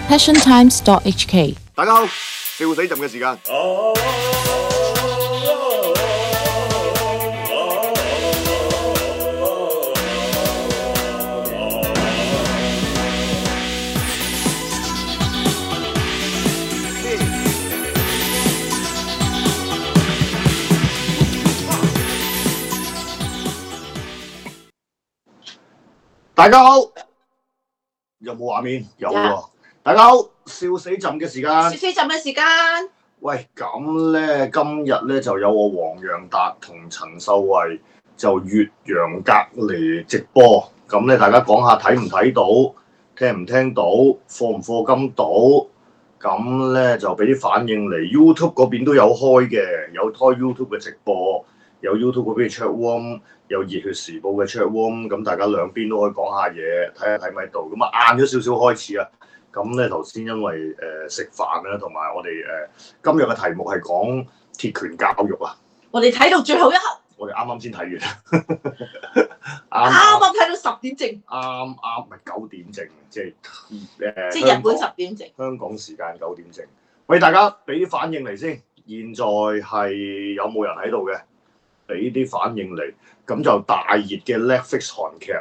passiontimes.hk。 大家好，笑死朕嘅時間。大家好，有冇畫面？有喎。大家好，笑死朕嘅時間。 笑死朕嘅時間。 喂，咁咧今日咧就有我黃洋達同陳秀慧就越洋隔離直播。咁咧大家講下睇唔睇到，聽唔聽到，課唔課金到？咁咧就俾啲反應嚟。YouTube 嗰邊都有開嘅，有開 YouTube 嘅直播，有 YouTube 嗰邊嘅 chat room，有熱血時報嘅 chat room。咁大家兩邊都可以講下嘢，睇下睇唔睇到。咁啊晏咗少少開始啊。咁咧頭先因為食飯啦，同埋我哋今日嘅題目係講鐵拳教育啊。 我哋睇到最後一刻。我哋啱啱先睇完。啱睇到10點正。 啱唔係9點正，即係即係日本10點正。 香港時間9點正。喂，大家俾啲反應嚟先。現在係有冇人喺度嘅？俾啲反應嚟。咁就大熱嘅 Netflix 韓劇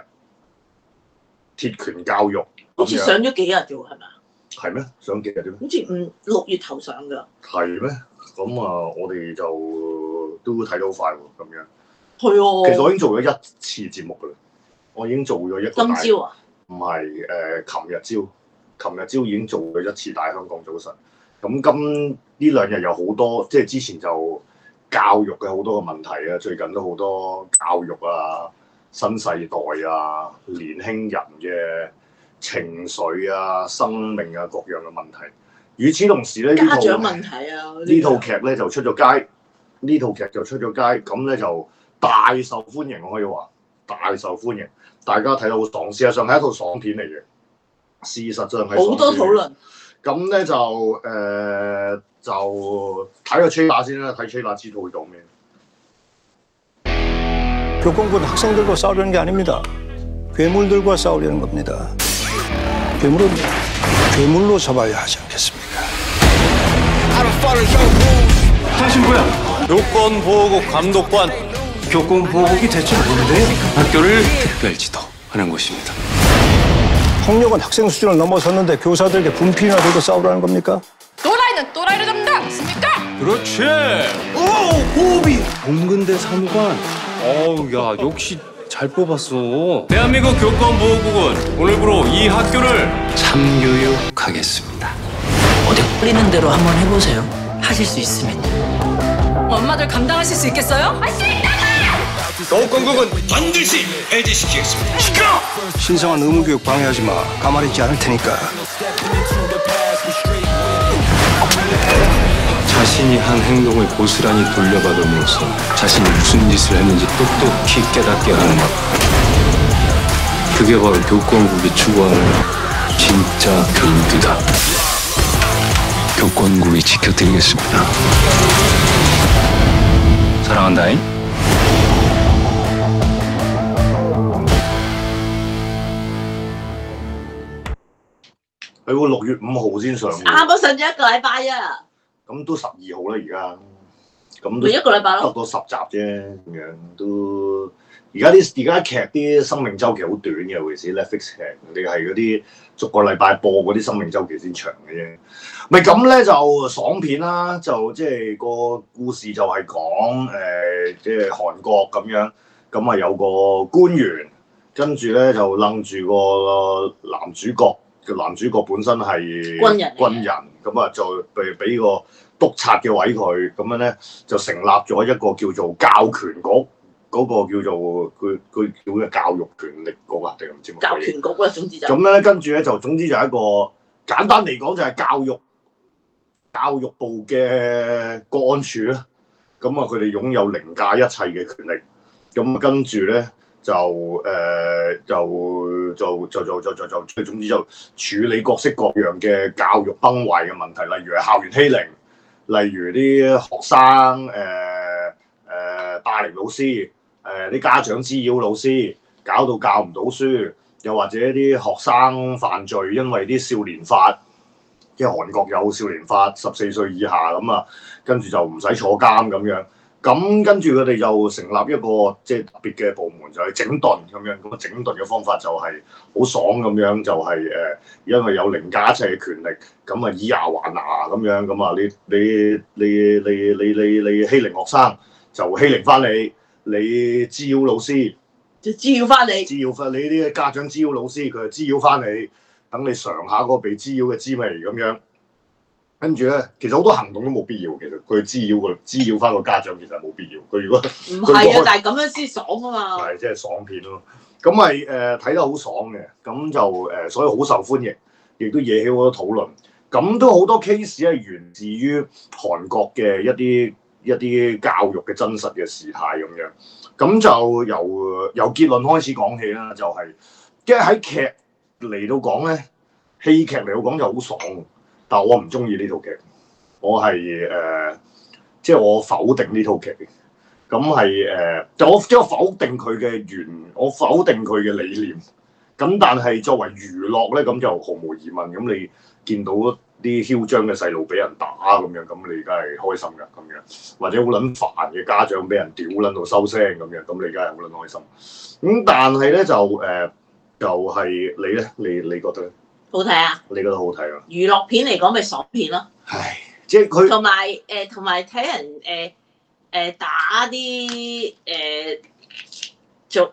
《鐵拳教育》。 好似上咗幾日啫喎，係咪啊？ 係咩？上幾日啫咩？ 好似6月頭上㗎。 係咩？咁啊，我哋就都睇到好快喎，咁樣。 係喎。 其實我已經做咗一次節目㗎啦，我已經做咗一個。 今朝啊？ 唔係琴日朝已經做咗一次大香港早晨。咁今呢2日有好多，即係之前就教育嘅好多個問題啊，最近都好多教育啊、新世代啊、年輕人嘅情緒啊、生命啊各樣嘅問題。與此同時咧， 家長問題啊， 呢套劇咧就出咗街，咁咧就大受歡迎，我可以話大受歡迎。大家睇到好爽，事實上係一套爽片嚟嘅。事實上係好多討論。 咁咧就睇個 trailer先啦，睇 trailer知道會講咩。 교권군 학생들과 싸우려는 게 아닙니다. 괴물들과 싸우려는 겁니다. 괴물은 괴물로 잡아야 하지 않겠습니까? 당신 뭐야? 교권보호국 감독관. 교권보호국이 대체 뭔데요? 학교를 특별 지도하는 곳입니다. 폭력은 학생 수준을 넘어섰는데 교사들에게 분필이나 들고 싸우라는 겁니까? 또라이는 또라이를 잡는다! 맞습니까? 그렇지. 오, 호흡이. 공근대 사무관. 어우, 야, 역시 잘 뽑았어. 대한민국 교권보호국은 오늘부로 이 학교를 참교육하겠습니다. 어디 끌리는 대로 한번 해보세요. 하실 수 있으면. 엄마들 감당하실 수 있겠어요? 할 수 있다고! 교권국은 반드시 해제시키겠습니다. 시켜! 신성한 의무교육 방해하지 마. 가만히 있지 않을 테니까. 자신이 한 행동을 고스란히 돌려받으면서 자신이 무슨 짓을 했는지 똑똑히 깨닫게 하는 것. 그게 바로 교권국이 추구하는 진짜 교육이다. 교권국이 지켜드리겠습니다. 사랑한다잉. 佢會6月5號先上嘅。 啱啱上咗1個禮拜啊！ 咁都12號啦，而家咁咪1個禮拜咯， 得多10集啫，咁樣都而家劇啲生命週期好短嘅，尤其是 Netflix 劇，你係嗰啲逐個禮拜播嗰啲生命週期先長嘅啫。咪咁咧就爽片啦，就即係個故事就係講即係韓國咁樣，咁啊有個官員，跟住咧就楞住個男主角。男主角本身係軍人，咁啊就俾個督察嘅位佢，咁樣咧就成立咗一個叫做教權局，嗰個叫做佢叫嘅教育權力局啊，定唔知乜嘢？ 教權局啦，總之就咁咧，跟住咧就總之就係一個簡單嚟講就係教育部嘅國安處啦。咁啊，佢哋擁有凌駕一切嘅權力。咁跟住咧。總之就處理各式各樣嘅教育崩壞嘅問題，例如係校園欺凌，例如啲學生霸凌老師，啲家長滋擾老師，搞到教唔到書，又或者啲學生犯罪，因為啲少年法即係韓國有少年法14歲以下咁啊，跟住就唔使坐監咁樣。咁跟住佢哋就成立一個即係特別嘅部門，就係整頓咁樣。咁啊整頓嘅方法就係好爽咁樣，就係因為有凌駕一切嘅權力，咁啊以牙還牙咁樣。咁啊你欺凌學生就欺凌翻你，你滋擾老師就滋擾翻你， 滋擾翻你啲家長滋擾老師，佢就滋擾翻你，等你嘗下嗰個被滋擾嘅滋味咁樣。跟住咧，其實好多行動都冇必要。其實佢滋擾翻個家長，其實冇必要。佢如果唔係啊，但係咁樣先爽啊嘛。 係即係爽片咯。咁咪睇得好爽嘅，咁就所以好受歡迎，亦都惹起好多討論。咁都好多 case 係源自於韓國嘅一啲教育嘅真實嘅事態咁樣。咁就由結論開始講起啦，就係即係喺劇嚟到講咧，戲劇嚟到講就好爽。但我唔中意呢套劇，我係即係我否定呢套劇。咁係我否定佢嘅我否定佢嘅理念。咁但係作為娛樂咧，咁就毫無疑問。咁你見到啲囂張嘅細路俾人打咁樣，咁你梗係開心㗎咁樣。或者好撚煩嘅家長俾人屌撚到收聲咁樣，咁你梗係好撚開心。咁但係咧就係你咧，你覺得咧？ 好睇啊！ 你覺得好睇啊？ 娛樂片嚟講咪爽片咯。 唉，即係佢同埋睇人打啲做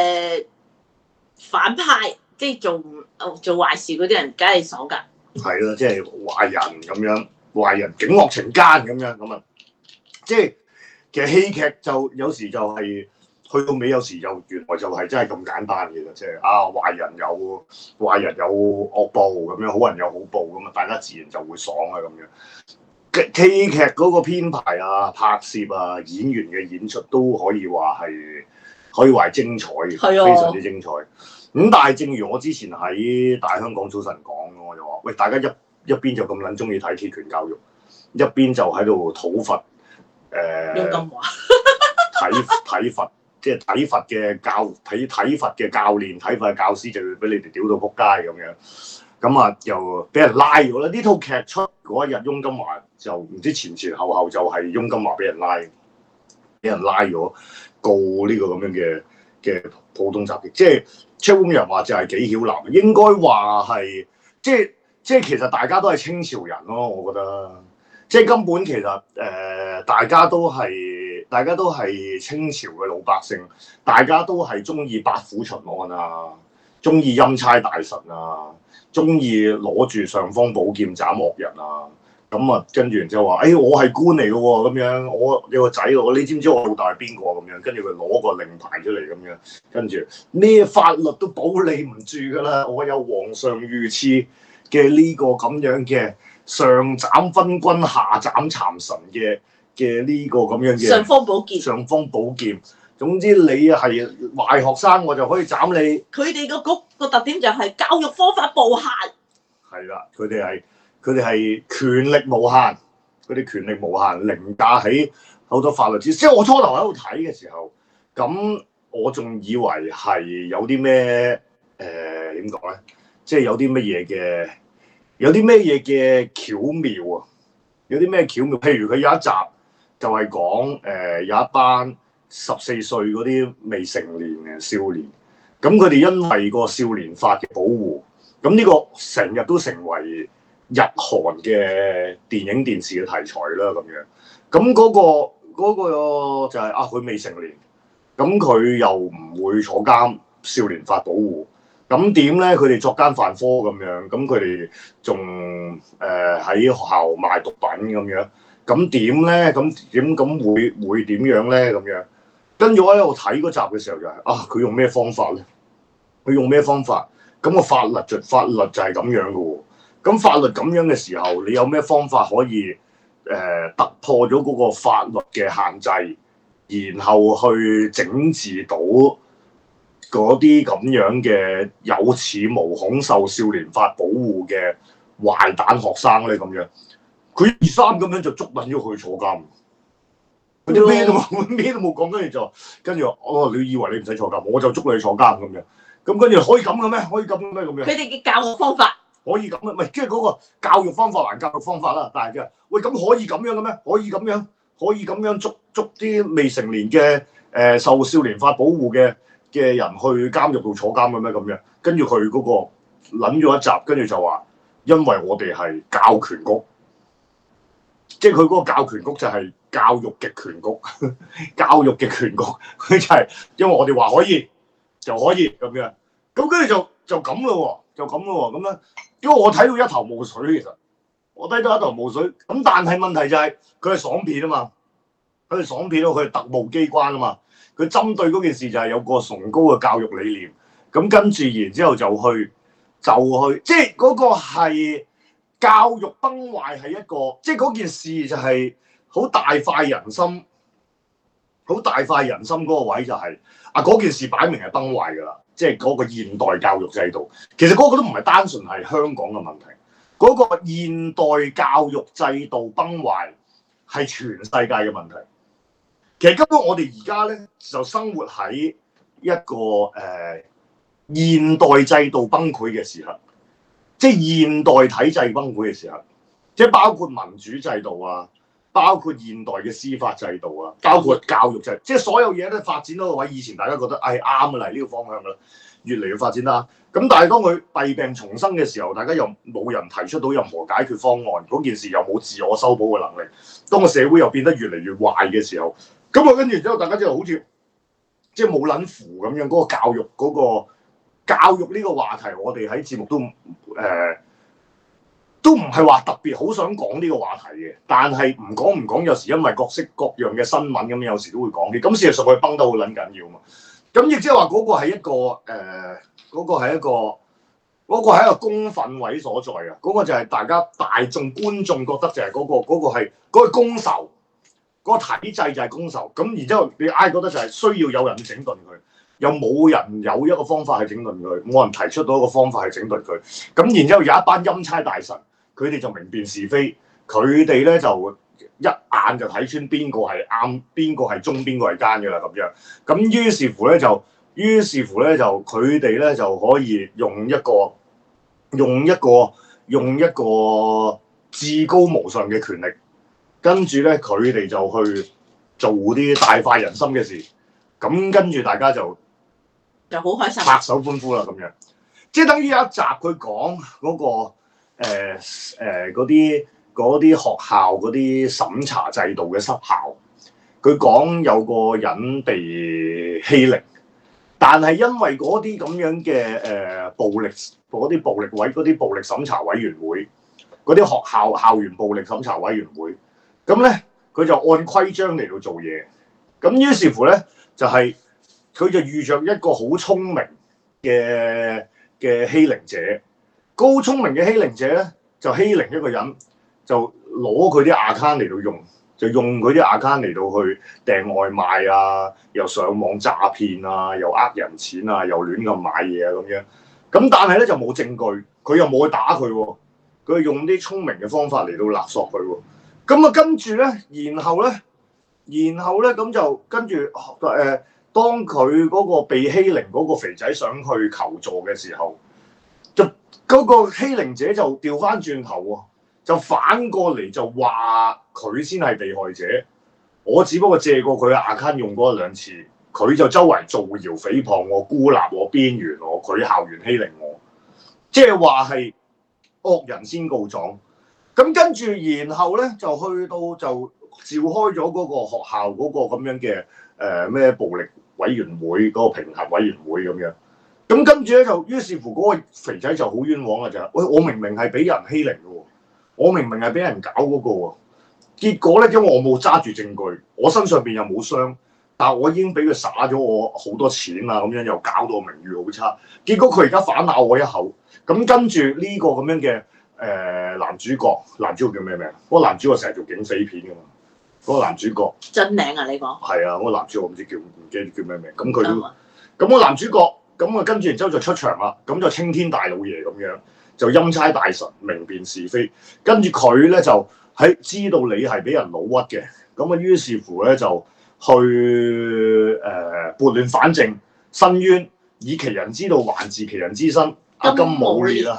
反派，即係做壞事嗰啲人，梗係爽㗎。 係咯，即係壞人咁樣，壞人警惡懲奸咁樣咁啊！即係其實戲劇就有時就係、去到尾，有時就原來就係真係咁簡單嘅啦，即係壞人有惡報咁樣，好人有好報咁啊，大家自然就會爽啊咁樣。戲劇嗰個編排啊、拍攝啊、演員嘅演出都可以話係精彩嘅，非常之精彩。咁但係正如我之前喺大香港早晨講，我就話：喂，大家一邊就咁撚中意睇鐵拳教育，一邊就喺度討伐用咁話睇佛。即係體罰嘅教練、體罰嘅教師就要俾你哋屌到仆街咁樣，咁啊又俾人拉咗啦！呢套劇出嗰一日，翁金華就唔知前後就係翁金華俾人拉咗，告呢個咁樣嘅普通襲擊。即係出邊人話就係紀曉嵐，應該話係即係其實大家都係清朝人咯，我覺得即係根本其實大家都係清朝嘅老百姓，大家都係中意八府巡按啊，中意欽差大臣啊，中意攞住尚方寶劍斬惡人啊，咁啊跟住然之後話，我係官嚟嘅喎，咁樣我有個仔喎，你知唔知我老豆係邊個咁樣？跟住佢攞個令牌出嚟咁樣，跟住咩法律都保你唔住㗎啦，我有皇上御賜嘅呢個咁樣嘅上斬昏君下斬讒臣嘅呢個咁樣嘅尚方寶劍， 總之你係壞學生，我就可以斬你。 佢哋個特點就係教育方法無限。 係啦，佢哋係權力無限，凌駕喺好多法律之上。即係我初頭喺度睇嘅時候，咁我仲以為係有啲咩點講咧？即係有啲乜嘢嘅巧妙啊？有啲咩巧妙？譬如佢有一集。就係講有一班14歲嗰啲未成年嘅少年，咁佢哋因為個少年法嘅保護，咁呢個成日都成為日韓嘅電影電視嘅題材啦咁樣。咁嗰個就係佢未成年，咁佢又唔會坐監，少年法保護，咁點咧？佢哋作奸犯科咁樣，咁佢哋仲喺學校賣毒品咁樣。咁點咧？咁會點樣咧？咁樣跟住我喺度睇嗰集嘅時候就係佢用咩方法咧？咁個法律就係咁樣嘅喎。咁法律咁樣嘅時候，你有咩方法可以突破咗嗰個法律嘅限制，然後去整治到嗰啲咁樣嘅有恃無恐受少年法保護嘅壞蛋學生咧？咁樣。佢2、3咁樣就捉撚咗佢坐監，佢哋咩都冇講，跟住你以為你唔使坐監，我就捉你去坐監咁樣，咁跟住可以咁嘅咩？咁樣。 佢哋嘅教學方法可以咁啊？唔係，即係嗰個教育方法還教育方法啦。但係嘅，喂，咁可以咁樣嘅咩？可以咁樣捉啲未成年嘅受少年法保護嘅人去監獄度坐監嘅咩？咁樣，跟住佢嗰個諗咗一集，跟住就話，因為我哋係教權局，即係佢嗰個教權局就係教育極權局，教育極權局，佢就係因為我哋話可以就可以咁樣，咁跟住就咁咯喎，咁樣，因為我睇到一頭霧水，其實我睇到一頭霧水，咁但係問題就係佢係爽片啊嘛，佢係爽片咯，佢係特務機關啊嘛，佢針對嗰件事就係有個崇高嘅教育理念，咁跟住然之後就去，即係嗰個係教育崩壞係一個，即係嗰件事就係好大快人心，好大快人心嗰個位就係嗰件事擺明係崩壞㗎啦。即係嗰個現代教育制度，其實嗰個都唔係單純係香港嘅問題，嗰個現代教育制度崩壞係全世界嘅問題。其實根本我哋而家咧就生活喺一個現代制度崩潰嘅時候，即係現代體制崩潰嘅時候，即係包括民主制度啊，包括現代嘅司法制度啊，包括教育制度，即係所有嘢都發展到個位。以前大家覺得啱啊，嚟呢個方向啦，越嚟越發展啦。咁但係當佢弊病叢生嘅時候，大家又冇人提出到任何解決方案，嗰件事又冇自我修補嘅能力。當個社會又變得越嚟越壞嘅時候，咁啊跟住之後，大家就好似即係冇撚符咁樣。嗰個教育呢個話題，我哋喺節目都唔係話特別好想講呢個話題嘅，但係唔講，有時因為各式各樣嘅新聞咁，有時都會講啲。咁事實上佢崩得好撚緊要嘛。咁亦即係話嗰個係一個嗰個係一個公憤位所在啊！嗰個就係大家大眾觀眾覺得就係嗰個係嗰個公仇，嗰個體制就係公仇。咁然之後你覺得就係需要有人整頓佢，又冇人有一個方法去整頓佢，冇人提出到一個方法去整頓佢。咁然之後有一班欽差大臣，佢哋就明辨是非，佢哋咧就一眼就睇穿邊個係啱，邊個係忠，邊個係奸嘅啦咁樣。咁於是乎咧就佢哋咧就可以用一個至高無上嘅權力，跟住咧佢哋就去做啲大快人心嘅事。咁跟住大家就好開心， 拍手歡呼啦咁樣。即係等於有一集佢講嗰個嗰啲學校嗰啲審查制度嘅失效，佢講有個人被欺凌，但係因為嗰啲咁樣嘅暴力審查委員會，嗰啲學校校園暴力審查委員會，咁咧佢就按規章嚟到做嘢，咁於是乎咧就係佢就遇着一個好聰明嘅欺凌者，高聰明嘅欺凌者咧就欺凌一個人，就攞佢啲 account 嚟到用，就用佢啲 account 嚟到去訂外賣啊，又上網詐騙啊，又呃人錢啊，又亂咁買嘢啊咁樣。咁但係咧就冇證據，佢又冇去打佢喎，佢係用啲聰明嘅方法嚟到勒索佢喎。咁啊跟住咧，然後咧咁就跟住當佢嗰個被欺凌嗰個肥仔想去求助嘅時候，就嗰個欺凌者就調翻轉頭喎，就反過嚟就話佢先係被害者，我只不過借過佢嘅 account 用過一兩次，佢就周圍造謠誹謗我、孤立我、邊緣我，佢校園欺凌我，即係話係惡人先告狀。咁跟住然後咧就去到就召開咗嗰個學校嗰個咁樣嘅咩暴力委員會嗰個評核委員會咁樣。咁跟住咧就於是乎嗰個肥仔就好冤枉啦，就係喂，我明明係俾人欺凌嘅喎，我明明係俾人搞嗰個喎，結果咧因為我冇揸住證據，我身上邊又冇傷，但係我已經俾佢耍咗我好多錢啦，咁樣又搞到我名譽好差，結果佢而家反咬我一口。咁跟住呢個咁樣嘅男主角叫咩名？嗰個男主角成日做警匪片㗎嘛，嗰個男主角真名啊你講？ 係啊，嗰個男主角唔知叫唔記得叫咩名，咁佢都咁個男主角。咁啊，跟住然之後就出場啦，咁就青天大老爺咁樣，就欽差大臣明辨是非，跟住佢咧就喺知道你係俾人老屈嘅，咁啊於是乎咧就去撥亂反正，申冤，以其人之道還治其人之身。阿金武烈啊，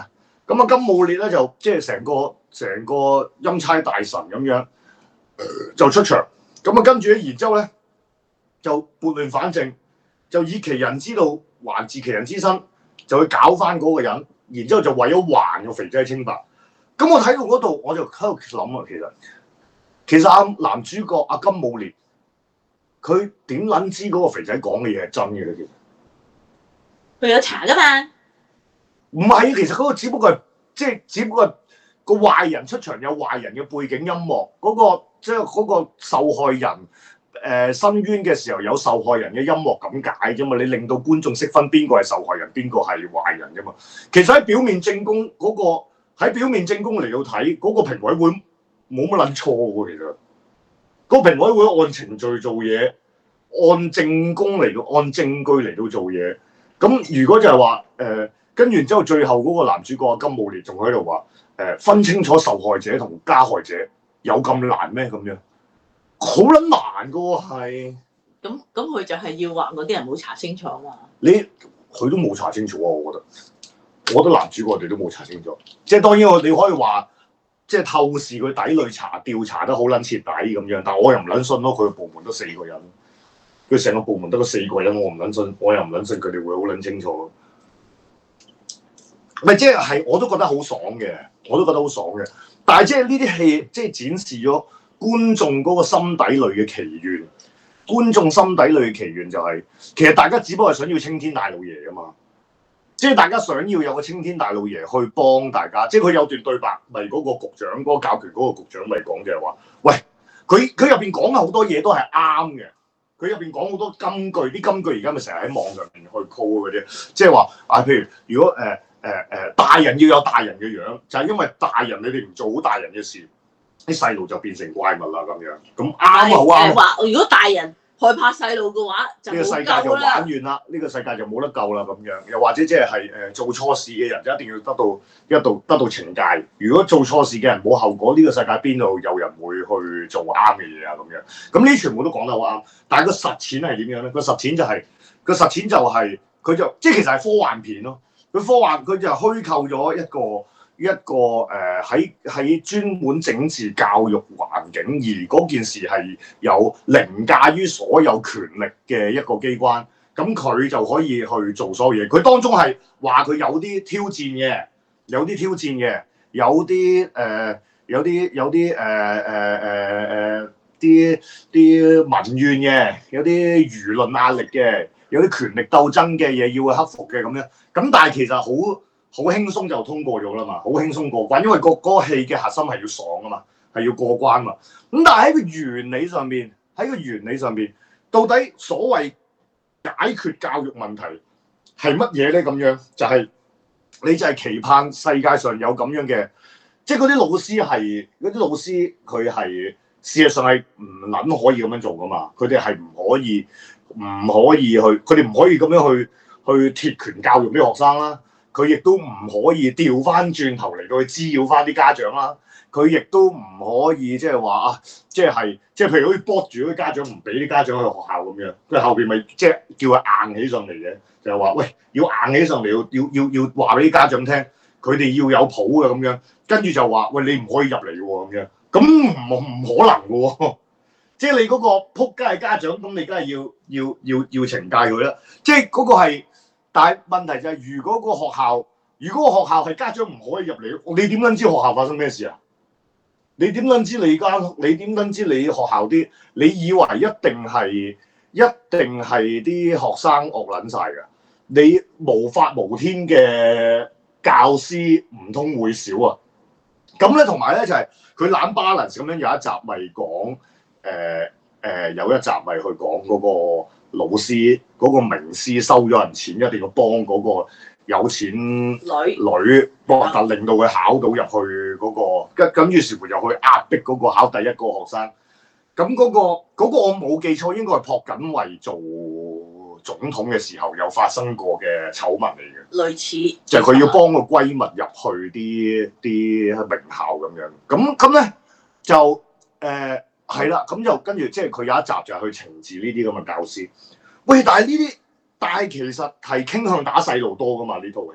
咁啊金武烈咧就即係成個欽差大臣咁樣就出場，咁啊跟住咧，然之後咧就撥亂反正，就以其人之道還治其人之身，就去搞翻嗰個人，然之後就為咗還個肥仔清白。咁我睇到嗰度我就喺度諗啊，其實男主角金武烈，佢點撚知嗰個肥仔講嘅嘢係真嘅咧？其實佢有查噶嘛？ 唔係，其實嗰個只不過係個壞人出場有壞人嘅背景音樂，嗰個受害人申冤嘅時候有受害人嘅音樂咁解啫嘛，你令到觀眾識分邊個係受害人，邊個係壞人啫嘛。其實喺表面證供嚟到睇，嗰個評委會冇乜撚錯喎。其實個評委會按程序做嘢，按證據嚟到做嘢。咁如果就係話跟完之後，最後嗰個男主角金武烈仲喺度話分清楚受害者同加害者有咁難咩？咁樣好撚難噶喎，係。 咁佢就係要話嗰啲人冇查清楚啊嘛。 佢都冇查清楚啊！我覺得男主角哋都冇查清楚。即係當然你可以話，即係透視佢底裏調查得好撚徹底咁樣，但係我又唔撚信咯。佢個部門得4個人，佢成個部門得嗰4個人，我又唔撚信佢哋會好撚清楚。咪即係我都覺得好爽嘅，但係即係呢啲戲即係展示咗觀眾嗰個心底裏嘅祈願。觀眾心底裏嘅祈願就係，其實大家只不過係想要青天大老爺啊嘛，即係大家想要有個青天大老爺去幫大家。即係佢有段對白，咪嗰個局長嗰個教權嗰個局長咪講就係話，喂，佢入邊講嘅好多嘢都係啱嘅。佢入邊講好多金句，啲金句而家咪成日喺網上面去 call 嗰啲，即係話譬如如果大人要有大人嘅樣，就係因為大人你哋唔做好大人嘅事，啲細路就變成怪物啦咁樣。咁啱啊，好啱。 話如果大人害怕細路嘅話，就呢個世界就玩完啦，呢個世界就冇得救啦咁樣。又或者即係做錯事嘅人就一定要得到懲戒。如果做錯事嘅人冇後果，呢個世界邊度有人會去做啱嘅嘢啊咁樣？咁呢全部都講得好啱。但係個實踐係點樣咧？個實踐就係佢就即係其實係科幻片咯。佢就虛構咗一個喺專門整治教育環境，而嗰件事係有凌駕於所有權力嘅一個機關，咁佢就可以去做所有嘢。佢當中係話佢有啲挑戰嘅，有啲民怨嘅，有啲輿論壓力嘅，有啲權力鬥爭嘅嘢要去克服嘅咁樣。咁但係其實好輕鬆就通過咗啦嘛，好輕鬆過關，因為嗰個戲嘅核心係要爽啊嘛，係要過關嘛。咁但係喺個原理上面，到底所謂解決教育問題係乜嘢咧？咁樣你就係期盼世界上有咁樣嘅，即係嗰啲老師佢係事實上係唔撚可以咁樣做噶嘛，佢哋係唔可以佢哋唔可以咁樣去鐵拳教育啲學生啦。佢亦都唔可以調翻轉頭嚟到去滋擾翻啲家長啦，佢亦都唔可以即係話即係譬如好似搏住嗰啲家長唔俾啲家長去學校咁樣，佢後邊咪即係叫佢硬起上嚟嘅，就係話喂，要硬起上嚟，要話俾啲家長聽，佢哋要有譜嘅咁樣，跟住就話喂，你唔可以入嚟喎咁樣，咁唔可能嘅喎，即係你嗰個撲街家長，咁你梗係要懲戒佢啦，即係嗰個係。但係問題就係，如果個學校係家長唔可以入嚟，你點撚知學校發生咩事啊？你點撚知你學校啲？你以為一定係啲學生惡撚晒㗎？你無法無天嘅教師唔通會少啊？咁咧同埋咧就係佢懶 balance 咁樣，有一集咪講有一集咪去講嗰個老師嗰個名師收咗人錢，一定要幫嗰個有錢女幫，但令到佢考到入去嗰個，咁於是乎又去壓迫嗰個考第一個學生。咁嗰個我冇記錯，應該係朴槿惠做總統嘅時候有發生過嘅醜聞嚟嘅， 類似就係佢要幫個閨蜜入去啲名校咁樣。咁咧就係啦，咁就跟住即係佢有一集就係去懲治呢啲咁嘅教師。喂，但係其實係傾向打細路多噶嘛呢套戲，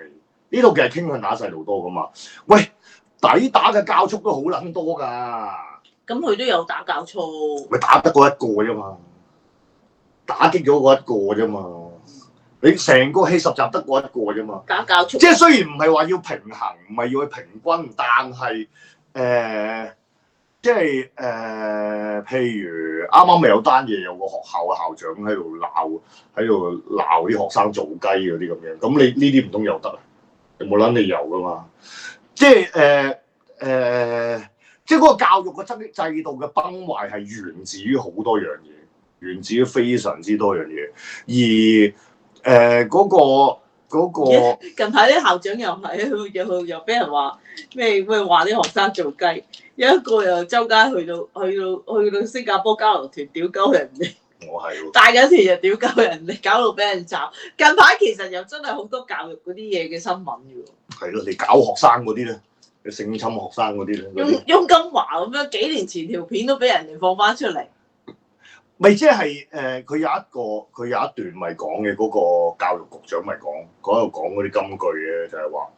呢套劇傾向打細路多噶嘛。喂，抵打嘅教速都好撚多㗎， 咁佢都有打教操， 咪打得過一個啫嘛，打擊咗嗰一個啫嘛。你成個戲10集得過一個啫嘛。 打教操， 即係雖然唔係話要平衡，唔係要去平均，但係即係譬如啱啱咪有單嘢，有個學校嘅校長喺度鬧啲學生做雞嗰啲咁樣，咁你呢啲唔通有得啊？有冇撚理由噶嘛？即係即係嗰個教育嘅制度嘅崩壞係源自於好多樣嘢，源自於非常之多樣嘢，而嗰個近排啲校長又係又俾人話咩話啲學生做雞，有一個又周街去到新加坡交流團屌鳩人哋， 我係喎， 帶緊團就屌鳩人哋，搞到俾人斬。近排其實又真係好多教育嗰啲嘢嘅新聞嘅喎。 係咯，你搞學生嗰啲咧，你性侵學生嗰啲咧， 翁金華咁樣幾年前條片都俾人哋放翻出嚟。 咪即係佢有一段咪講嘅嗰個教育局長咪講嗰啲金句嘅，就係話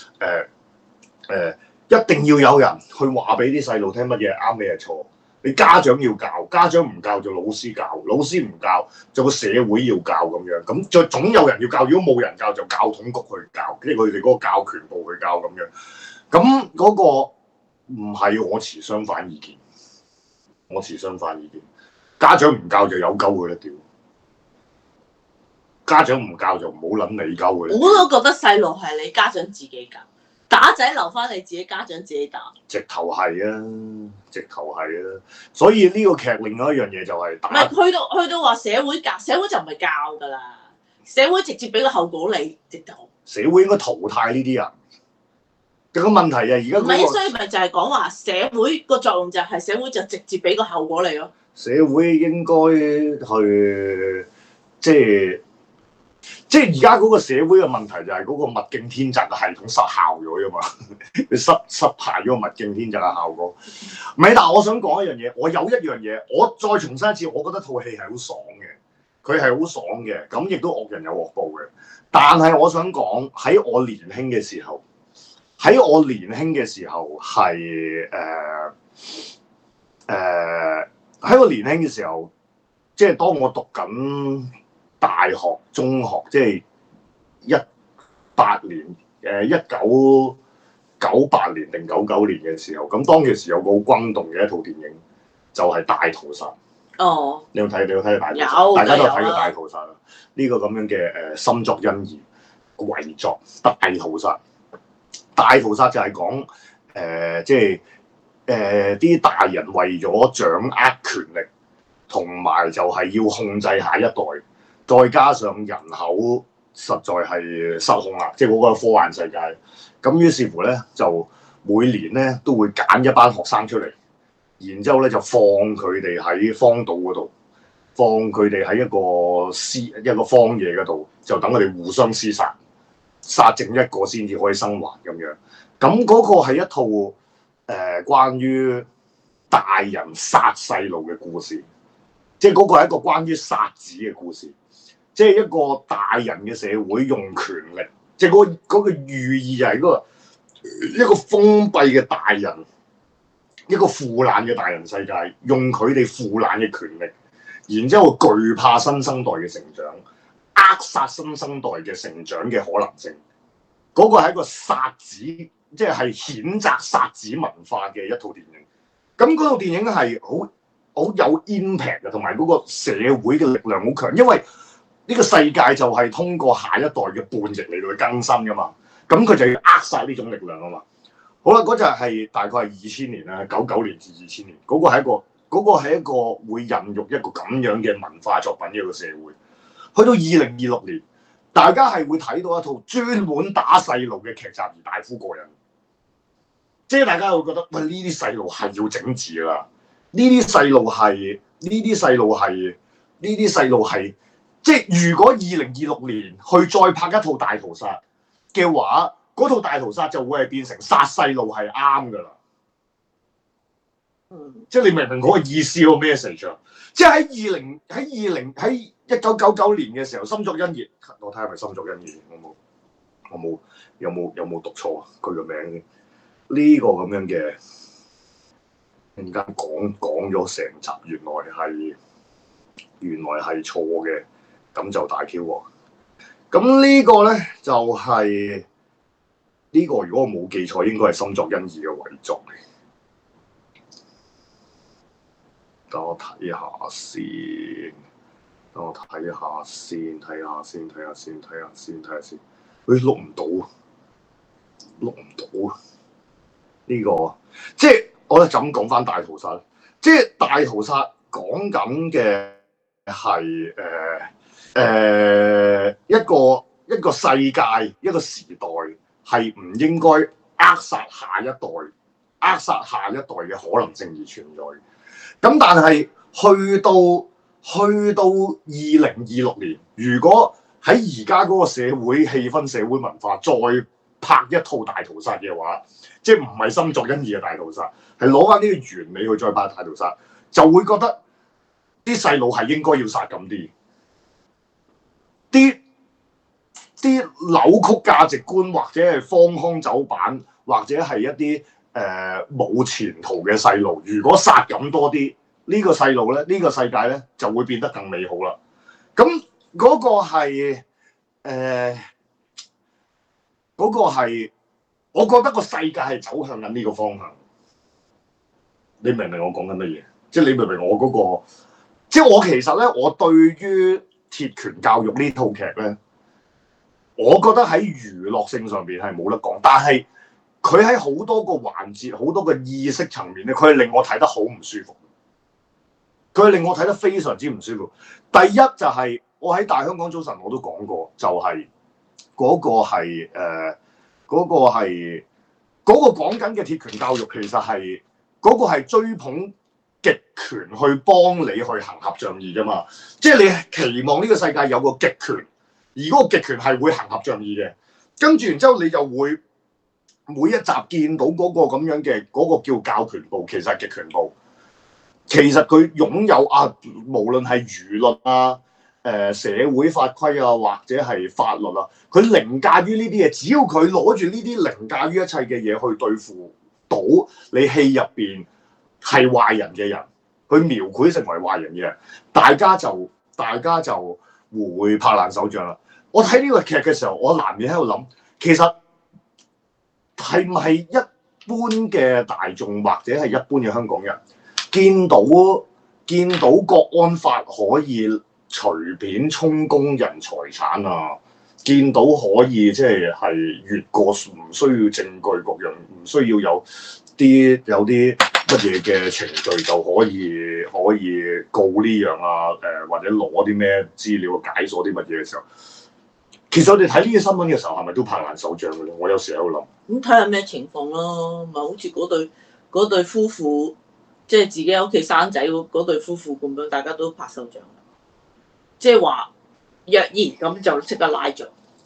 一定要有人去話俾啲細路聽乜嘢啱，咩係錯。你家長要教，家長唔教就老師教，老師唔教就個社會要教咁樣。咁就總有人要教，如果冇人教就教統局去教，即係佢哋嗰個教權部去教咁樣。咁嗰個唔係我持相反意見，我持相反意見。家長唔教就有鳩佢啦，屌！家長唔教就唔好撚你鳩佢啦。 我都覺得細路係你家長自己教，打仔留翻你自己家長自己打。 直頭係啊，直頭係啊，所以呢個劇另外一樣嘢就係打。 唔係去到話社會教，社會就唔係教㗎啦，社會直接俾個後果你，直頭。 社會應該淘汰呢啲人。個問題啊，而家唔係，所以咪就係講話社會個作用就係社會就直接俾個後果你咯。 社會應該去即係而家嗰個社會嘅問題就係嗰個物競天擇嘅系統失效咗啊嘛，你失敗咗個物競天擇嘅效果。唔係，但係我想講一樣嘢，我有一樣嘢，我再重申一次，我覺得套戲係好爽嘅，佢係好爽嘅，咁亦都惡人有惡報嘅。但係我想講喺我年輕嘅時候，係喺我年輕嘅時候，即係當我讀緊大學、中學，即係18年1998年定99年嘅時候，咁當其時有個好轟動嘅一套電影，就係《大屠殺》。 哦， 你有睇《大屠殺》？大家都睇過《大屠殺》啦。呢個咁樣嘅深作欣宜遺作《大屠殺》。大屠殺就係講即係啲大人為咗掌握權力，同埋就係要控制下一代，再加上人口實在係失控啦，即係嗰個科幻世界。咁於是乎咧，就每年咧都會揀一班學生出嚟，然之後咧就放佢哋喺荒島嗰度，放佢哋喺一個荒野嗰度，就等佢哋互相廝殺，殺剩一個先至可以生還咁樣。咁嗰個係一套關於大人殺細路嘅故事，即係嗰個係一個關於殺子嘅故事，即係一個大人嘅社會用權力，即係嗰個寓意就係一個封閉嘅大人，一個腐爛嘅大人世界，用佢哋腐爛嘅權力，然之後懼怕新生代嘅成長，扼殺新生代嘅成長嘅可能性。嗰個係一個殺子。即係譴責殺子文化嘅一套電影，咁嗰套電影係好有 impact 嘅，同埋嗰個社會嘅力量好強，因為呢個世界就係通過下一代嘅叛逆嚟到去更新噶嘛，咁佢就要扼殺呢種力量啊嘛。好啦，嗰就係大概係2000年啦，99年至2000年，嗰個係一個會孕育一個咁樣嘅文化作品嘅一個社會。去到2026年，大家係會睇到一套專門打細路嘅劇集而大呼過癮。即係大家會覺得，喂，呢啲細路係要整治啦，呢啲細路係，即係如果2026年去再拍一套大屠殺嘅話，嗰套大屠殺就會係變成殺細路係啱㗎啦。即係你明唔明嗰個意思個 message 啊？即係喺1999年嘅時候，深作欣宜，我睇下係咪深作欣宜好冇？ 有冇讀錯啊？佢個名呢個咁樣嘅，突然間講咗成集，原來係錯嘅，咁就大 Q 喎。咁呢個咧就係、呢個，如果我冇記錯，應該係深作欣二嘅遺作嚟。等我睇下先，睇下先。碌唔到呢個，即係我哋就咁講翻大屠殺。即係大屠殺講緊嘅係一個世界一個時代係唔應該扼殺下一代嘅可能性而存在。咁但係去到2026年，如果喺而家嗰個社會氣氛、社會文化再拍一套大屠殺嘅話，即係唔係深作欣二嘅大屠殺，係攞翻呢個原理去再拍大屠殺，就會覺得啲細路係應該要殺咁啲扭曲價值觀，或者係荒腔走板，或者係一啲冇前途嘅細路，如果殺咁多啲，呢個細路咧，呢個世界咧就會變得更美好啦。咁嗰個係我覺得個世界係走向緊呢個方向。你明唔明我講緊乜嘢？即係你明唔明我嗰個？即係我其實咧，我對於鐵拳教育呢套劇咧，我覺得喺娛樂性上邊係冇得講，但係佢喺好多個環節、好多個意識層面咧，佢係令我睇得好唔舒服。佢係令我睇得非常之唔舒服。第一就係、我喺大香港早晨我都講過，就係嗰個係講緊嘅鐵拳教育，其實係嗰個係追捧極權去幫你去行俠仗義㗎嘛。即係你期望呢個世界有個極權，而嗰個極權係會行俠仗義嘅。跟住然之後，你就會每一集見到嗰個咁樣嘅嗰個叫教權部，其實係極權部。其實佢擁有無論係輿論啊、社會法規啊，或者係法律啊，佢凌駕於呢啲嘢。只要佢攞住呢啲凌駕於一切嘅嘢去對付到你戲入邊係壞人嘅人，去描繪成為壞人嘅人，大家就會拍爛手掌啦。我睇呢個劇嘅時候，我難免喺度諗，其實係唔係一般嘅大眾或者係一般嘅香港人見到國安法可以隨便充公人財產啊，見到可以即係越過唔需要證據各樣，唔需要有啲乜嘢嘅程序就可以告呢樣啊，或者攞啲咩資料解鎖啲乜嘢嘅時候，其實我哋睇呢啲新聞嘅時候係咪都拍爛手掌嘅咧？我有時喺度諗。咁睇下咩情況咯，咪好似嗰對夫婦。即係自己喺屋企生仔嗰對夫婦咁樣，大家都拍手掌。即係話若然咁就即刻拉咗。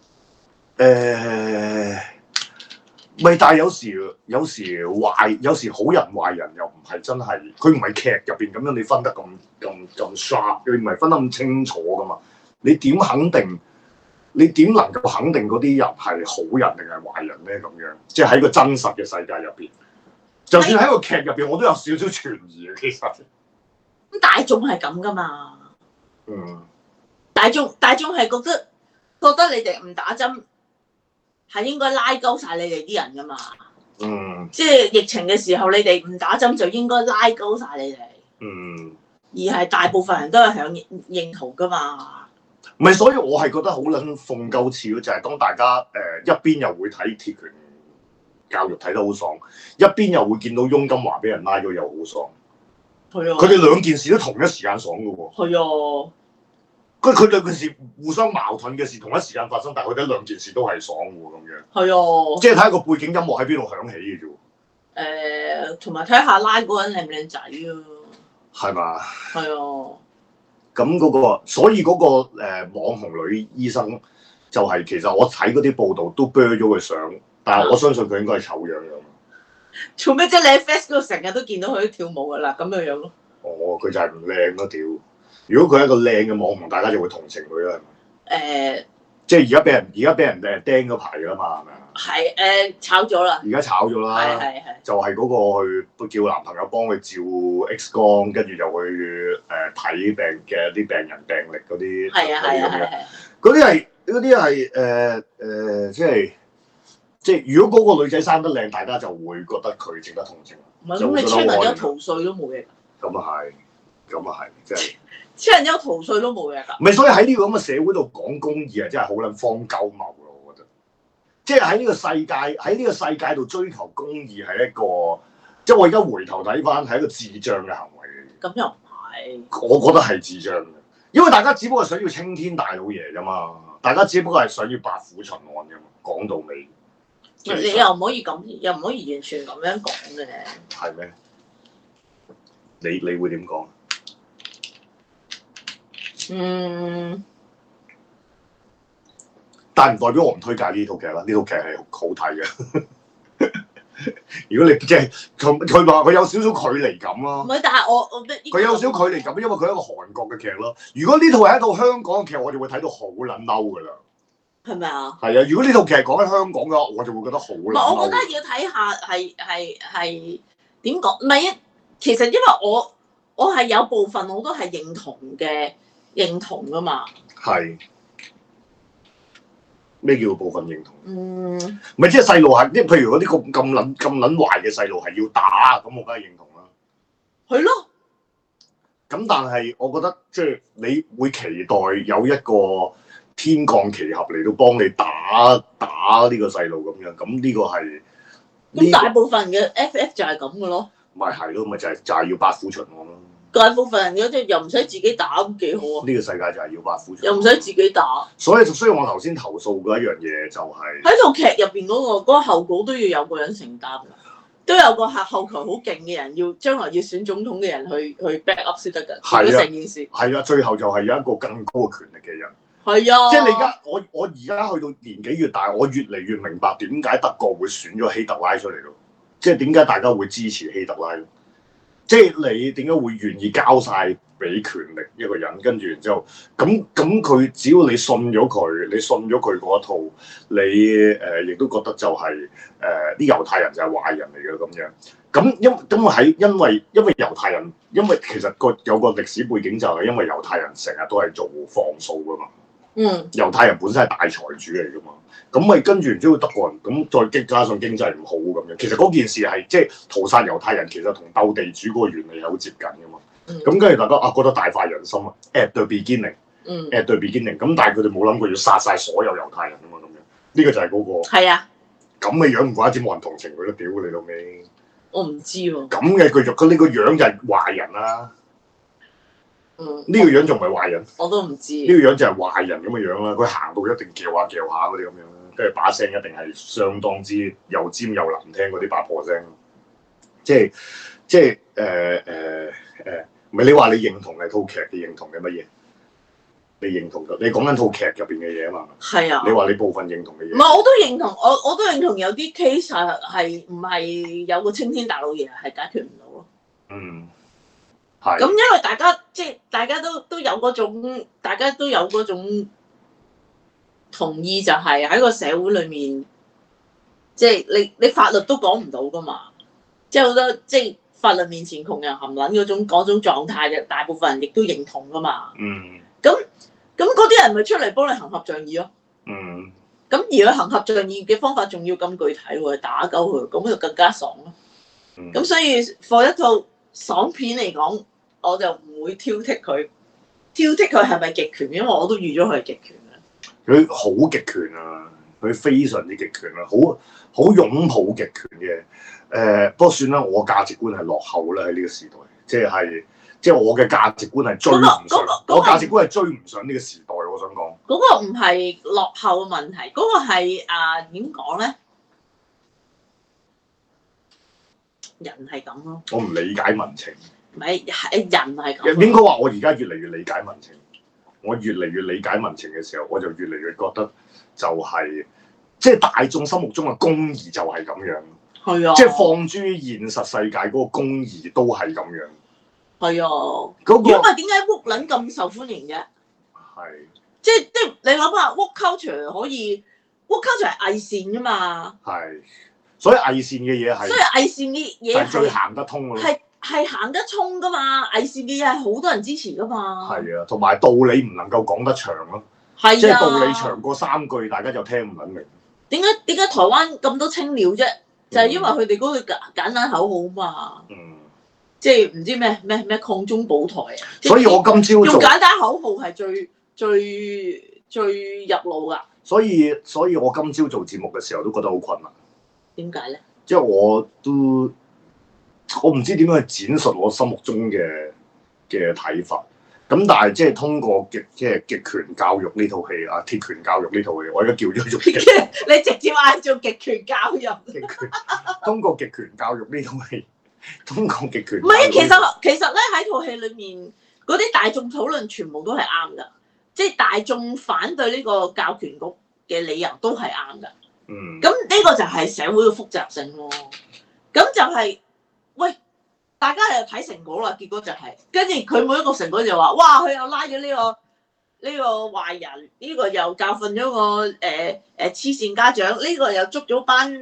咪但係有時好人壞人又唔係真係，佢唔係劇入邊咁樣你分得咁 sharp， 你唔係分得咁清楚噶嘛？你點肯定？你點能夠肯定嗰啲人係好人定係壞人咧？咁樣即係喺個真實嘅世界入邊。就算喺個劇入邊，我都有少少存疑嘅。其實咁大眾係咁噶嘛？大眾係覺得你哋唔打針係應該拉鳩晒你哋啲人噶嘛？即係疫情嘅時候，你哋唔打針就應該拉鳩晒你哋。而係大部分人都係響認同噶嘛？ 唔係，所以我係覺得好撚諷鳩似咯，就係當大家一邊又會睇鐵拳教育睇得好爽，一邊又會見到翁金華俾人拉咗又好爽。 係啊， 佢哋兩件事都同一時間爽噶喎。係啊， 佢兩件事互相矛盾嘅事同一時間發生，但係佢哋兩件事都係爽喎咁樣。係啊， 即係睇下個背景音樂喺邊度響起嘅啫。 同埋睇下拉嗰個人靚唔靚仔啊？係嘛？ 係啊。 咁嗰個，所以嗰個網紅女醫生就係其實我睇嗰啲報道都 blur 咗佢相。但係我相信佢應該係醜樣嘅。 做咩啫？你喺 Facebook 嗰度成日都見到佢跳舞噶啦，咁樣樣咯。 佢就係唔靚咯，屌！如果佢係一個靚嘅網紅，大家就會同情佢啦，係咪？ 即係而家俾人釘咗牌㗎啦嘛，係咪啊？ 係炒咗啦。 而家炒咗啦， 係就係嗰個去叫男朋友幫佢照 X 光，跟住就去睇病嘅啲病人病歷嗰啲， 係嗰啲係即係如果嗰個女仔生得靚，大家就會覺得佢值得同情。 唔係咁，你超人優逃稅都冇嘢㗎。 咁啊係，即係超人優逃稅都冇嘢㗎。 唔係，所以喺呢個咁嘅社會度講公義啊，真係好撚荒鳩謬咯，我覺得。即係喺呢個世界度追求公義係一個，即係我而家回頭睇翻係一個智障嘅行為嚟。 咁又唔係？ 我覺得係智障嘅，因為大家只不過想要青天大老爺啫嘛，大家只不過係想要白虎巡案啫嘛。講到尾， 你又唔可以咁，又唔可以完全咁樣講嘅。 係咩？你會點講？但唔代表我唔推介呢套劇啦，呢套劇係好睇嘅。如果你即係佢話佢有少少距離感咯， 唔係，但係我佢有少少距離感，因為佢係一個韓國嘅劇咯。如果呢套係一套香港嘅劇，我哋會睇到好撚嬲噶啦。係咪啊？係啊！如果呢套劇講喺香港嘅話，我就會覺得好撚嬲。 我覺得要睇下係點講？唔係，其實因為我係有部分我都係認同噶嘛。係。咩叫部分認同？唔係即係細路係，即係譬如嗰啲咁撚壞嘅細路係要打，咁我梗係認同啦。係咯。咁但係我覺得即係你會期待有一個天降奇俠嚟到幫你打呢個細路咁樣，咁呢個係。咁大部分嘅 FF 就係咁嘅咯。咪係咯，咪就係要白虎巡案咯。大部分人嗰啲又唔使自己打咁幾好啊！呢個世界就係要白虎巡案，又唔使自己打。所以我頭先投訴嗰一樣嘢就係喺套劇入邊嗰個後果都要有個人承擔㗎，都有個後台好勁嘅人，要將來要選總統嘅人去 back up 先得㗎。係啊，成件事係啊，最後就係有一個更高嘅權力嘅人。係啊，即係你而家我而家去到年紀越大，我越嚟越明白點解德國會選咗希特拉出嚟咯。即係點解大家會支持希特拉？即係你點解會願意交晒俾權力一個人，跟住然之後咁佢只要你信咗佢嗰一套，你亦都覺得就係啲猶太人就係壞人嚟嘅咁樣。咁因為猶太人，因為其實有個歷史背景就係因為猶太人成日都係做放數噶嘛。猶太人本身係大財主嚟噶嘛。咁咪跟住然之後德國人咁再加上經濟唔好咁樣，其實嗰件事係即係屠殺猶太人，其實同鬥地主嗰個原理係好接近噶嘛。咁跟住大家覺得大快人心啊 ，at the beginning，at the beginning。咁但係佢哋冇諗過要殺晒所有猶太人啊嘛，咁樣呢個就係嗰個。係啊。咁嘅樣唔怪之冇人同情佢都屌你老味。我唔知喎。咁嘅佢呢個樣就係壞人啦。呢個樣仲唔係壞人？我都唔知。呢個樣就係壞人咁嘅樣啦，佢行到一定叫下嗰啲咁樣。跟住把聲一定係相當之又尖又難聽嗰啲八婆聲，即係唔係你話你認同係套劇，你認同嘅乜嘢？你認同嘅，你講緊套劇入邊嘅嘢啊嘛？係啊。你話你部分認同嘅嘢？唔係，我都認同，我都認同有啲 case 係唔係有個青天大老爺係解決唔到咯。係。咁因為大家都有嗰種，大家都有嗰種。同意就係喺個社會裏面，即係你法律都講唔到噶嘛，即係好多即係法律面前窮人含撚嗰種狀態嘅，大部分人亦都認同噶嘛。咁嗰啲人咪出嚟幫你行俠仗義咯。咁而佢行俠仗義嘅方法仲要咁具體喎，打鳩佢，咁就更加爽咯。咁所以for一套爽片嚟講，我就唔會挑剔佢係咪極權，因為我都預咗佢係極權。佢好極權啊！佢非常之極權啊！好擁抱極權嘅。不過算啦，我價值觀係落後啦喺呢個時代，即係我嘅價值觀係追唔上。我價值觀係追唔上呢個時代，我想講。嗰個唔係落後嘅問題，嗰個係點講咧？人係咁咯。我唔理解民情。唔係人係咁。應該話我而家越嚟越理解民情。我越嚟越理解民情嘅時候，我就越嚟越覺得就係即係大眾心目中嘅公義就係咁樣。係啊，即係放諸於現實世界嗰個公義都係咁樣。係啊，因為點解屋撚咁受歡迎嘅？係， 即你諗下 woke culture 可以 woke culture 係偽善噶嘛？ 係，所以偽善嘅嘢係， 所以偽善嘅嘢係最行得通嘅咯。 係行得通噶嘛？偽善嘅嘢係好多人支持噶嘛？ 係啊，同埋道理唔能夠講得長咯。 係啊， 即係道理長過3句，大家就聽唔撚明。 點解台灣咁多青鳥啫？就係因為佢哋嗰句簡單口號嘛。即係唔知咩抗中保台啊。 所以我今朝用簡單口號係最入腦㗎。 所以我今朝做節目嘅時候都覺得好困難。點解咧？ 即係我唔知點樣去展述我心目中嘅睇法。咁但係即係通過極權教育呢套戲啊，鐵拳教育呢套戲，我而家叫咗做你直接嗌做極權教育。 通過極權教育呢套戲，通過極權。 唔係，其實咧喺套戲裏面嗰啲大眾討論全部都係啱㗎，即係大眾反對呢個教權局嘅理由都係啱㗎。咁呢個就係社會嘅複雜性咯。咁就係喂。大家又睇成果啦，結果就係跟住佢每一個成果就話：哇！佢又拉咗呢個壞人，呢個又教訓咗個黐線家長，呢個又捉咗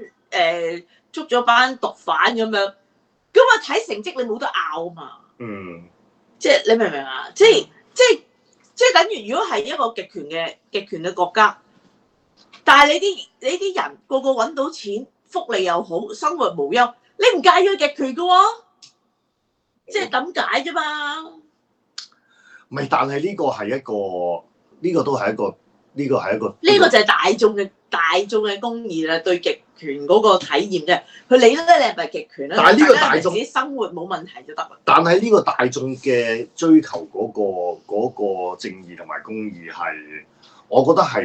班毒販咁樣。咁啊睇成績你冇得拗嘛。即係你明唔明啊？即係等於如果係一個極權嘅國家，但係你啲人個個揾到錢，福利又好，生活無憂，你唔介意極權嘅喎？即係咁解啫嘛， 唔係，但係呢個係一個，呢個就係大眾嘅公義啦，對極權嗰個體驗啫。佢理得你係咪極權咧？ 但係呢個大眾自己生活冇問題就得啦。 但係呢個大眾嘅追求嗰個正義同埋公義係，我覺得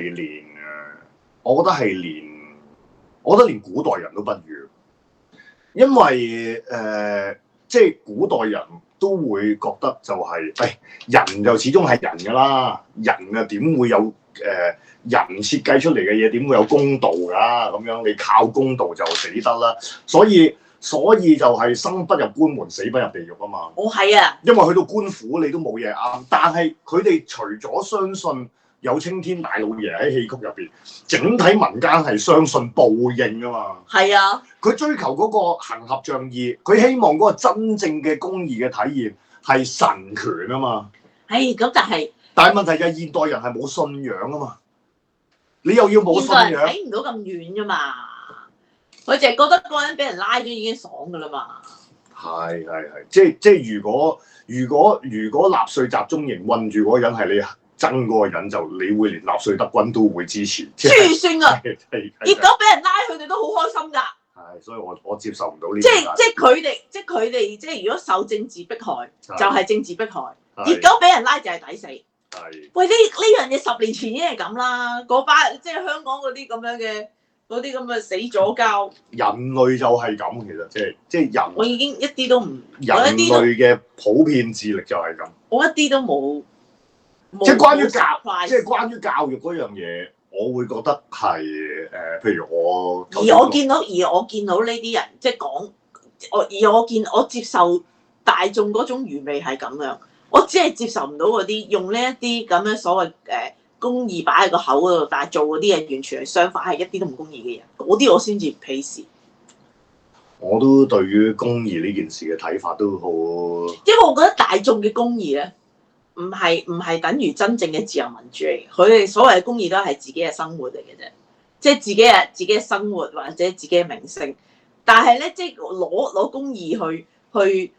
連古代人都不如，因為即係古代人都會覺得就係，人就始終係人㗎啦，人啊點會有人設計出嚟嘅嘢點會有公道㗎？咁樣你靠公道就死得啦，所以就係生不入官門，死不入地獄啊嘛。 係啊，因為去到官府你都冇嘢啱，但係佢哋除咗相信有青天大老爺喺戲曲入邊，整體民間係相信報應啊嘛。係啊，佢追求嗰個行俠仗義，佢希望嗰個真正嘅公義嘅體現係神權啊嘛。咁但係問題就係現代人係冇信仰啊嘛。你又要冇信仰， 睇唔到咁遠啫嘛。佢淨係覺得嗰個人俾人拉咗已經爽噶啦嘛。係， 即係如果納粹集中營韞住嗰個人係你憎嗰個人，就你會連納粹德軍都會支持。 黐線啊！結果俾人拉，佢哋都好開心㗎。 係，所以我接受唔到呢。 即係佢哋即係如果受政治迫害，就係政治迫害。結果俾人拉就係抵死。喂，呢樣嘢10年前已經係咁啦。嗰班即係香港嗰啲咁嘅死左膠。人類就係咁，其實即係人。 我已經一啲都唔。 人類嘅普遍智力就係咁。我一啲都冇。即係關於教育嗰樣嘢，我會覺得係譬如我見到呢啲人即係講，我接受大眾嗰種愚昧係咁樣，我只係接受唔到嗰啲用呢一啲咁樣所謂公義擺喺個口嗰度，但係做嗰啲嘢完全係相反，係一啲都唔公義嘅人，嗰啲我先至鄙視。 我都對於公義呢件事嘅睇法都好， 因為我覺得大眾嘅公義咧。唔係等於真正嘅自由民主嚟嘅，佢哋所謂嘅公義都係自己嘅生活嚟嘅啫，即係自己嘅生活或者自己嘅名聲。但係咧，即係攞公義去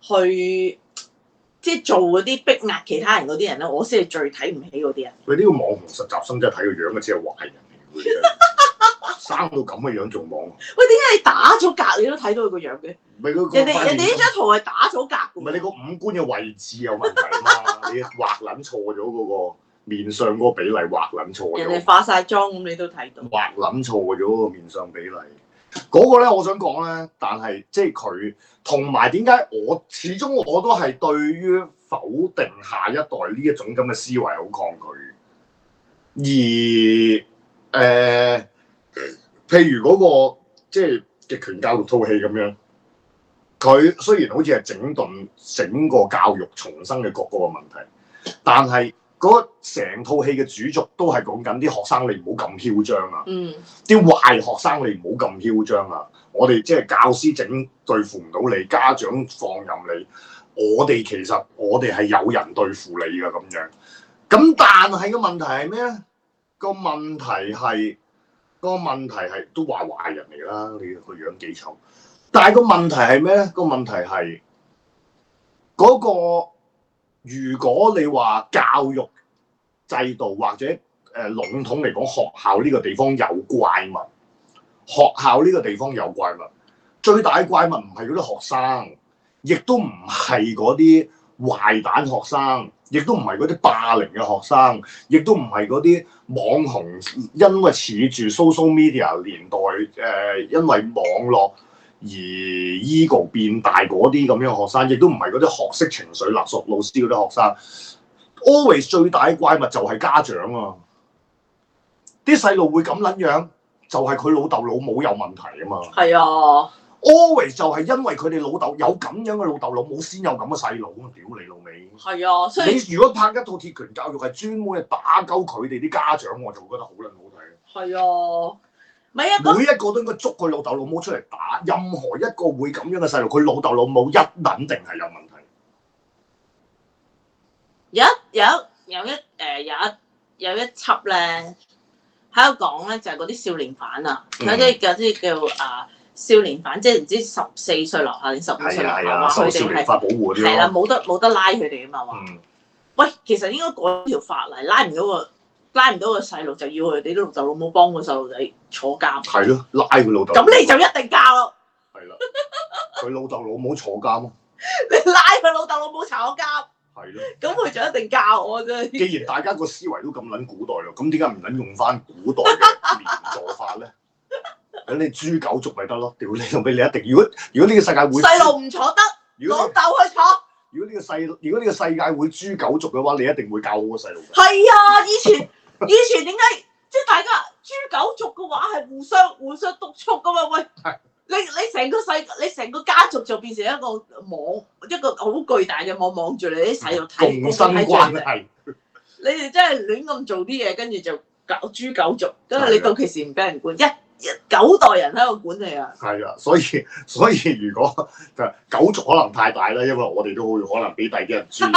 即係做嗰啲逼壓其他人嗰啲人咧，我先係最睇唔起嗰啲人。 佢呢個網紅實習生真係睇個樣嘅，只係壞人嚟嘅，生到咁嘅樣做網紅。 喂，點解你打咗格你都睇到佢個樣嘅？人哋呢張圖係打咗格嘅。 唔係你個五官嘅位置有問題啊嘛？你畫撚錯咗嗰個面上嗰個比例，畫撚錯咗。 人哋化晒妝咁，你都睇到。 畫撚錯咗嗰個面上比例，嗰個咧，我想講咧，但係即係佢同埋點解我始終我都係對於否定下一代呢一種咁嘅思維好抗拒，而譬如嗰個即係極權教育套戲咁樣，佢雖然好似係整頓整個教育重生嘅各個問題，但係嗰成套戲嘅主軸都係講緊啲學生你唔好咁囂張啊， 嗯， 啲壞學生你唔好咁囂張啊，我哋即係教師對付唔到你，家長放任你，其實我哋係有人對付你㗎咁樣。咁但係個問題係咩咧？個問題係都話壞人嚟啦，你個樣幾醜。但係個問題係咩咧？個問題係嗰個，如果你話教育制度或者籠統嚟講，學校呢個地方有怪物，最大嘅怪物唔係嗰啲學生，亦都唔係嗰啲壞蛋學生，亦都唔係嗰啲霸凌嘅學生，亦都唔係嗰啲網紅，因為恃住 social media 年代因為網絡而 ego 變大嗰啲咁樣嘅學生，亦都唔係嗰啲學識情緒勒索老師嗰啲學生。always 最大嘅怪物就係家長啊！啲細路會咁撚樣，就係佢老豆老母有問題啊嘛。 係啊。 always 就係因為佢哋老豆有咁樣嘅老豆老母，先有咁嘅細路啊！屌你老味！ 係啊，所以你如果拍一套鐵拳教育係專門係打鳩佢哋啲家長，我就覺得好撚好睇。 係啊，唔係啊， 每一個都應該捉佢老豆老母出嚟打，任何一個會咁樣嘅細路，佢老豆老母一撚定係有問題。 有一輯咧喺度講咧，就係嗰啲少年犯啊，有啲叫少年犯，即係唔知14歲樓下定15歲樓下， 受少年法保護嗰啲咯。 係啦，冇得拉佢哋啊嘛話。喂，其實應該改條法例，拉唔到個細路，就要佢哋啲老豆老母幫個細路仔坐監。係咯， 拉佢老豆。 咁你就一定教咯。 係啦，佢老豆老母坐監咯。 你拉佢老豆老母坐監。 係咯。 咁佢就一定教我啫。 既然大家個思維都咁撚古代咯，咁點解唔撚用翻古代嘅連坐法咧？咁你豬狗族咪得咯？屌你老味，你一定如果呢個世界會細路唔坐得，老豆去坐。 如果呢個世界會豬狗族嘅話，你一定會教好個細路。 係啊，以前點解即係大家豬狗族嘅話係互相督促噶嘛？喂，你成個家族就變成一個好巨大嘅網望住你啲細路睇， 共生關係。 你哋真係亂咁做啲嘢，跟住就搞豬狗族，跟住你到期時唔俾人管，9代人喺度管你啊！ 係啊，所以如果狗族可能太大啦，因為我哋都好可能俾第啲人豬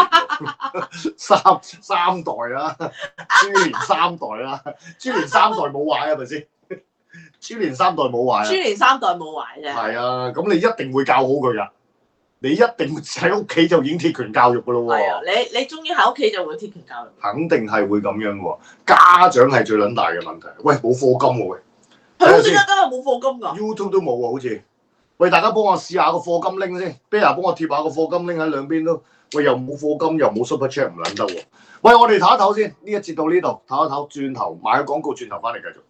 三代啦，豬連3代啦，豬連3代冇壞係咪先？豬連3代冇壞啊！ 豬連3代冇壞啫。 係啊，咁你一定會教好佢噶，你一定喺屋企就已經鐵拳教育噶咯喎。 係啊，你終於喺屋企就會鐵拳教育。 肯定係會咁樣喎，家長係最撚大嘅問題。喂，冇課金喎喂。 係咯，點解今日冇課金㗎 ？YouTube 都冇喎，好似。喂，大家幫我試下個課金拎先 ，Bear 幫我貼下個課金拎喺兩邊都。喂，又冇課金，又冇 Super Chat，唔撚得喎。喂，我哋唞一唞先，呢一節到呢度，唞一唞，轉頭買個廣告，轉頭翻嚟繼續。